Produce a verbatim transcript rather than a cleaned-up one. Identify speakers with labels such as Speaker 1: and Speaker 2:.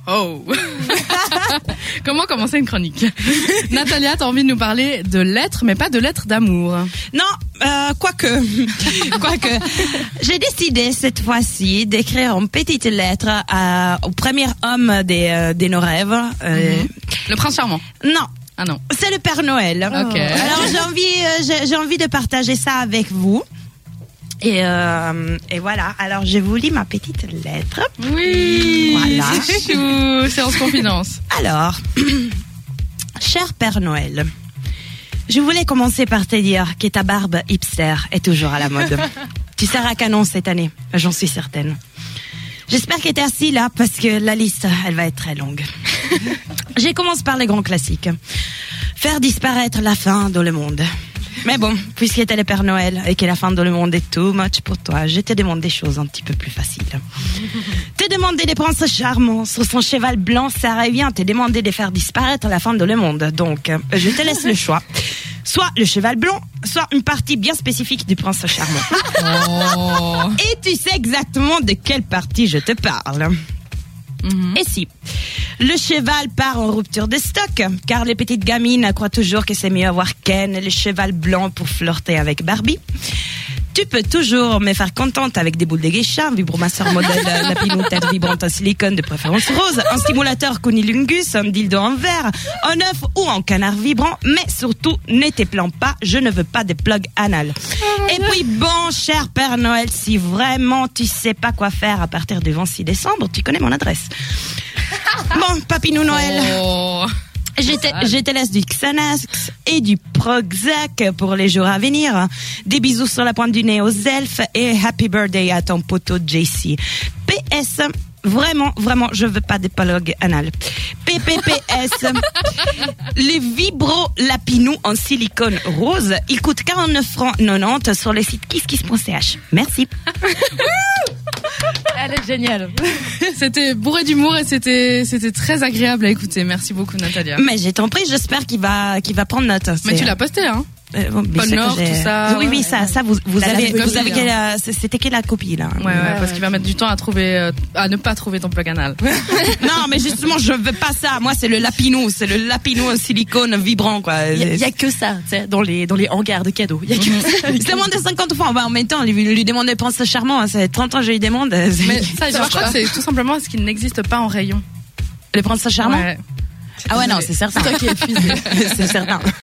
Speaker 1: Oh. Comment commencer une chronique? Natalia, t'as envie de nous parler de lettres, mais pas de lettres d'amour.
Speaker 2: Non, euh, quoique, quoique, j'ai décidé cette fois-ci d'écrire une petite lettre à, au premier homme des, euh, de nos rêves. Euh,
Speaker 1: Mm-hmm. Le prince charmant.
Speaker 2: Non.
Speaker 1: Ah non.
Speaker 2: C'est le Père Noël.
Speaker 1: Ok.
Speaker 2: Alors j'ai envie, euh, j'ai, j'ai envie de partager ça avec vous. Et, euh, et voilà. Alors je vous lis ma petite lettre.
Speaker 1: Oui.
Speaker 2: Voilà.
Speaker 1: C'est chou. Séance confidence.
Speaker 2: Alors, cher Père Noël, je voulais commencer par te dire que ta barbe hipster est toujours à la mode. Tu seras canon cette année, j'en suis certaine. J'espère que t'es assis là parce que la liste, elle va être très longue. Je commence par les grands classiques. Faire disparaître la faim dans le monde. Mais bon, puisque t'es le Père Noël et que la faim dans le monde est too much pour toi, je te demande des choses un petit peu plus faciles. Te demander des princes charmants sur son cheval blanc, ça revient te demander de faire disparaître la faim dans le monde. Donc, je te laisse le choix. Soit le cheval blanc, soit une partie bien spécifique du prince charmant.
Speaker 1: Oh.
Speaker 2: Et tu sais exactement de quelle partie je te parle.
Speaker 1: Mm-hmm.
Speaker 2: Et si le cheval part en rupture de stock, car les petites gamines croient toujours que c'est mieux avoir Ken, le cheval blanc, pour flirter avec Barbie, tu peux toujours me faire contente avec des boules de geisha, un vibromasseur modèle Lapinou tête vibrante en silicone de préférence rose, un stimulateur cunnilingus, un dildo en verre, un œuf ou un canard vibrant, mais surtout ne te plains pas, je ne veux pas de plug anal. Et puis bon, cher Père Noël, si vraiment tu sais pas quoi faire à partir du vingt-six décembre, tu connais mon adresse. Bon, Papinou Noël.
Speaker 1: Oh.
Speaker 2: Je te, je te laisse du Xanax et du Prozac pour les jours à venir. Des bisous sur la pointe du nez aux elfes et happy birthday à ton poteau J C. P S, vraiment, vraiment, je veux pas d'épalogue anal. P P P S, les vibro lapinous en silicone rose, ils coûtent quarante-neuf francs quatre-vingt-dix sur le site kisskiss point c h. Merci.
Speaker 3: Elle est géniale.
Speaker 1: C'était bourré d'humour et c'était c'était très agréable à écouter. Merci beaucoup, Natalia.
Speaker 2: Mais j'ai t'en prie, j'espère qu'il va qu'il va prendre note.
Speaker 1: Mais
Speaker 2: C'est-
Speaker 1: tu l'as posté, hein?
Speaker 2: Euh, bon, mais
Speaker 1: Pôle
Speaker 2: c'est
Speaker 1: Nord,
Speaker 2: que j'ai-
Speaker 1: tout ça,
Speaker 2: Oui, oui,
Speaker 1: ouais.
Speaker 2: ça, ça, vous, vous
Speaker 1: La-
Speaker 2: avez,
Speaker 1: la
Speaker 2: vous
Speaker 1: copie,
Speaker 2: avez
Speaker 1: hein.
Speaker 2: quelle, euh, c'était quelle la copie, là?
Speaker 1: Ouais, ouais, parce qu'il va mettre du temps à trouver, euh, à ne pas trouver ton plug anal.
Speaker 2: Non, mais justement, je veux pas ça. Moi, c'est le lapinou, c'est le lapinou en silicone vibrant, quoi.
Speaker 3: Il y, a- y a que ça, tu sais, dans les dans les hangars de cadeaux. Il y a que ça.
Speaker 2: Il se demande cinquante fois. Bah, en même temps, lui, lui demander prince charmant, hein, ça fait trente ans que je lui demande.
Speaker 1: Mais ça, je crois que c'est tout simplement parce qu'il n'existe pas en rayon.
Speaker 2: Le prince charmant?
Speaker 1: Ouais.
Speaker 2: Ah ouais, non, c'est certain.
Speaker 3: C'est toi qui es épuisé.
Speaker 2: C'est certain.